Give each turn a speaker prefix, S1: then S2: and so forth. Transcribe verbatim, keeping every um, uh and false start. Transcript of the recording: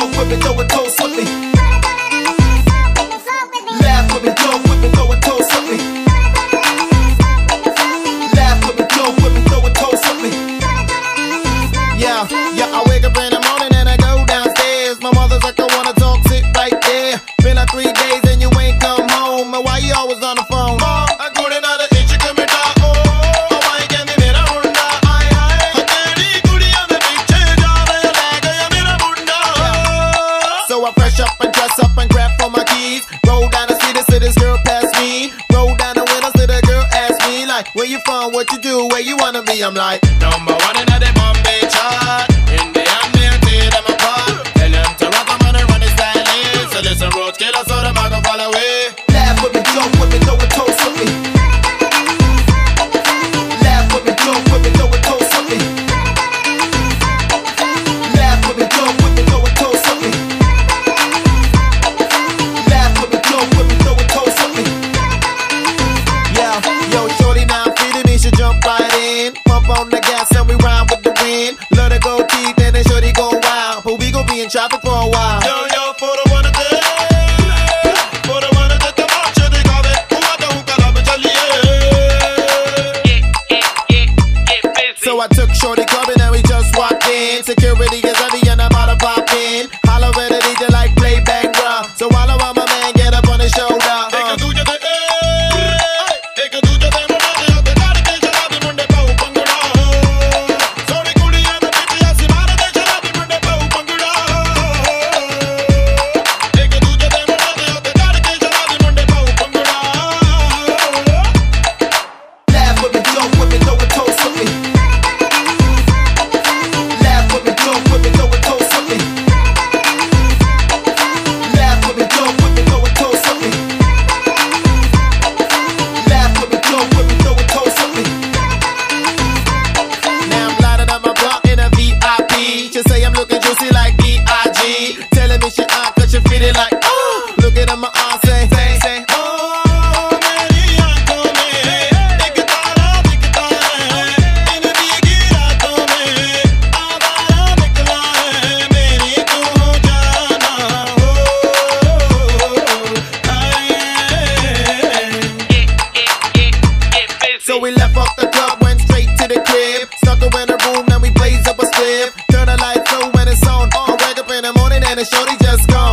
S1: joke with me, throw a toast with me. Laugh with me, joke with me, throw a toast with me. Laugh with me, joke with me, throw a toast with me. Yeah, yeah, I wake up in the morning and I go downstairs. My mother's like, I wanna talk, sit right there. Been like three days and you ain't come home. Why you always on the phone? Mom, I couldn't have the itch you commit. So I fresh up and dress up and grab for my keys. Roll down the street and see this girl pass me. Roll down the window, see the girl ask me like, where you from, what you do, where you wanna be? I'm like, number one in the Bombay chart. In the end, they tear them apart. Tell them to rock them and run the style in. So listen, road killer, so them I can follow away. Laugh with me, joke with me, throw a toast with me. Laugh with me, joke with me, throw a toast with me. Laugh with me, joke with me, throw a toast with me. Jump right in, pump on the gas and we ride with the wind. Let her go deep and then shorty go wild. But we gon' be in traffic for a while. Yo, yo, for the one of them. For the one of them, the march of the garden. Who are the hookah love and jelly? So I took shorty clubbing and we just walked in. Security is heavy and I'm about to pop in. Holler at the D J like play bang raw. So while I want my man get up on his shoulder. Uh. Telling me she out cause she feeling like, oh. Look at my arm, say, say, say, oh, meri aankhon mein ek tara dikhta hai, in bhigi raaton mein awaara nikla hai, meri tu jaana ho, aye. So we left off the club, went straight to the crib, stuck her in the room, then we blazed up a slip. Turn the lights low when it's on, I wake up in the morning and the shorty just gone.